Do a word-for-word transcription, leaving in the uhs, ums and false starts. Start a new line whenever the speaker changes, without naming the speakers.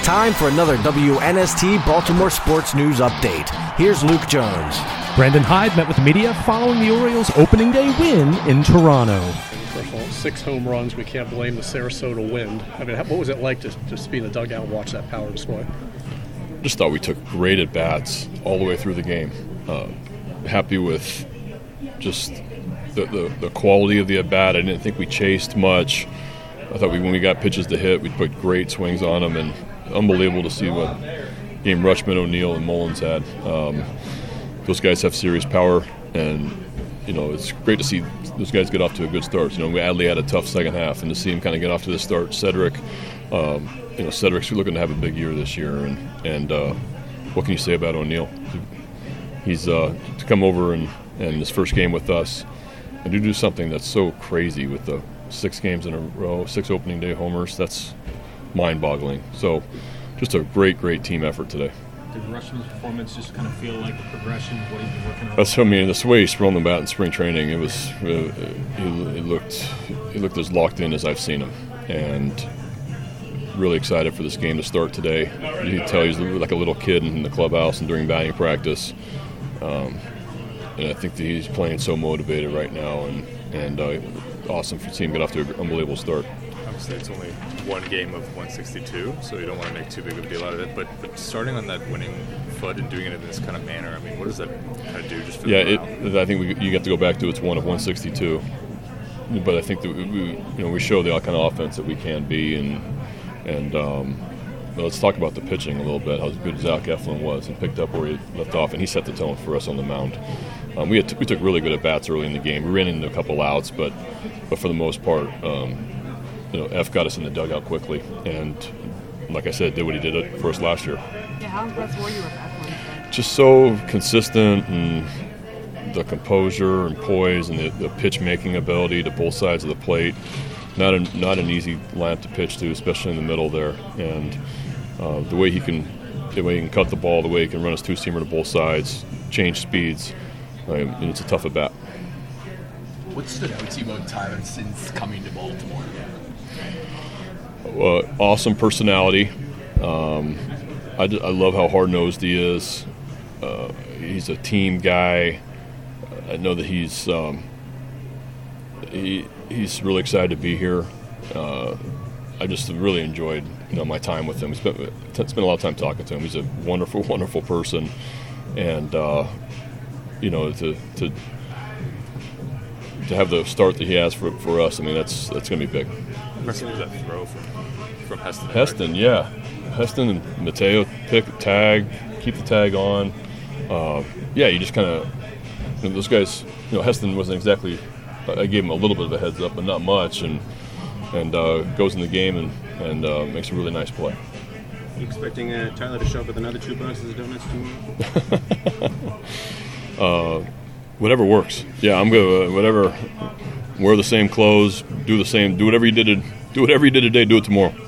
time for another W N S T Baltimore Sports News Update. Here's Luke Jones.
Brandon Hyde met with the media following the Orioles' opening day win in Toronto.
First of all, six home runs. We can't blame the Sarasota wind. I mean, what was it like to just be in the dugout and watch that power display?
Just thought we took great at bats all the way through the game. Uh, happy with just the, the, the quality of the at bat. I didn't think we chased much. I thought we, when we got pitches to hit, we put great swings on them, and unbelievable to see what game Rutschman, O'Neill, and Mullins had. Um, those guys have serious power, and you know it's great to see those guys get off to a good start. You know, Adley had a tough second half, and to see him kind of get off to the start. Cedric, um, you know, Cedric's looking to have a big year this year, and and uh, what can you say about O'Neill? He's uh, to come over and, and his first game with us, and to do something that's so crazy with the six games in a row, six opening day homers. That's mind-boggling. So, just a great, great team effort today.
Did Rutschman's performance just kind of feel like a progression of what he's been working on?
That's I mean, the way he sprung the bat in spring training, it was uh, he, he looked he looked as locked in as I've seen him, and really excited for this game to start today. You can tell he's like a little kid in the clubhouse and during batting practice, um, and I think that he's playing so motivated right now, and and uh, awesome for seeing him get off to an unbelievable start.
Obviously, it's only one game of one sixty-two, so you don't want to make too big of a deal out of it. But but starting on that winning foot and doing it in this kind of manner, I mean, what does that kind of do? Just for
yeah,
the
it, I think we, you have to go back to it's one of one sixty-two. But I think that we, we you know we show the kind of offense that we can be, and and um, well, let's talk about the pitching a little bit. How good Zach Eflin was and picked up where he left off, and he set the tone for us on the mound. Um, we had t- we took really good at bats early in the game. We ran into a couple outs, but but for the most part, um, you know, F got us in the dugout quickly, and like I said, did what he did for us last year.
Yeah, how impressed were you with Eflin?
Just so consistent, and the composure and poise and the, the pitch making ability to both sides of the plate. Not a, not an easy lamp to pitch to, especially in the middle there, and uh, the way he can the way he can cut the ball, the way he can run his two seamer to both sides, change speeds. Um, and it's a tough at bat.
What stood out to you about Tyler since coming to Baltimore?
Uh, awesome personality. Um, I, d- I love how hard-nosed he is. Uh, he's a team guy. I know that he's um, he, he's really excited to be here. Uh, I just really enjoyed you know my time with him. Spent spent a lot of time talking to him. He's a wonderful, wonderful person, and. Uh, You know, to to to have the start that he has for for us, I mean, that's that's going to be big.
impressive was that throw from from Heston?
Heston, yeah, Heston and Mateo pick tag, keep the tag on. Uh, yeah, you just kind of you know, those guys. You know, Heston wasn't exactly. I gave him a little bit of a heads up, but not much, and and uh, goes in the game and and uh, makes a really nice play.
You expecting uh, Tyler to show up with another two boxes of donuts tomorrow?
Uh, whatever works. Yeah, I'm gonna uh, whatever. Wear the same clothes, do the same, do whatever you did. To, do whatever you did today. Do it tomorrow.